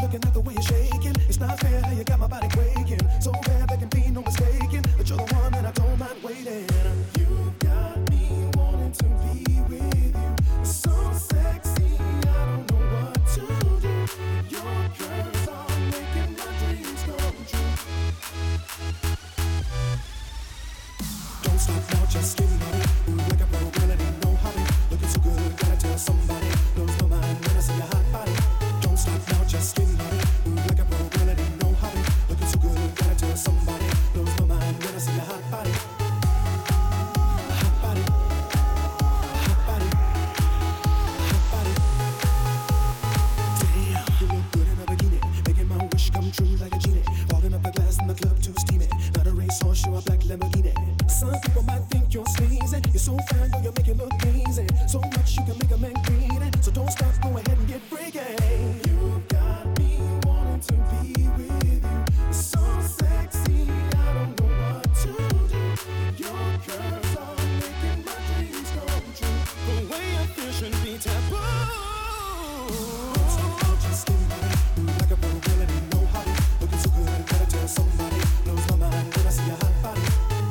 looking at the way you're shaking. It's not fair how you got my body quaking. So bad there can be no mistaking that you're the one and I don't mind waiting. You got me wanting to be with you. So sexy, I don't know what to do. Your curves are making my dreams come true. Don't stop now, just get money. Like a pro, when it ain't no hobby. Looking so good, gotta tell somebody. Blows my mind when I see your hot body. Don't stop now, just get money. Like a pro, when it ain't no hobby. Looking so good, gotta tell somebody. Blows my mind when I see your hot body. Hot body. Hot body. Hot body. Damn, you look good in a bikini, making my wish come true like a genie. Walking up the glass in the club too steamy. Not a racehorse, you're a black Lamborghini. Some people might think you're sleazy. You're so fine, though you make it look easy. So much you can make a man greedy. So don't stop, go ahead and get freaky. You got me wanting to be with you. So sexy, I don't know what to do. Your curves are making my dreams come true. The way I feel shouldn't be taboo. Don't stop now, just get money. Like a pro, really ain't no hobby. Looking so good, gotta tell somebody. Blows my mind when I see your hot body.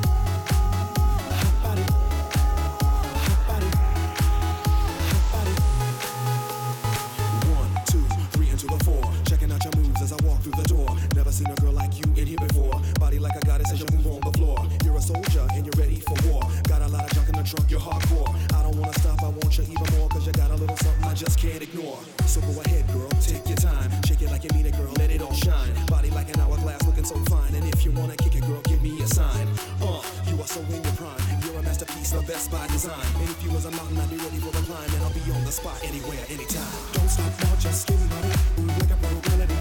As I walk through the door, never seen a girl like you in here before. Body like a goddess as you move on the floor. You're a soldier and you're ready for war. Got a lot of junk in the trunk, you're hardcore. I don't wanna stop, I want you even more. Cause you got a little something I just can't ignore. So go ahead girl, take your time. Shake it like you mean it girl, let it all shine. Body like an hourglass looking so fine. And if you wanna kick it girl, give me a sign. You are so in your prime. You're a masterpiece, the best by design. And if you was a mountain, I'd be ready for the climb. And I'll be on the spot anywhere, anytime. Don't stop now, just get money. Like a pro,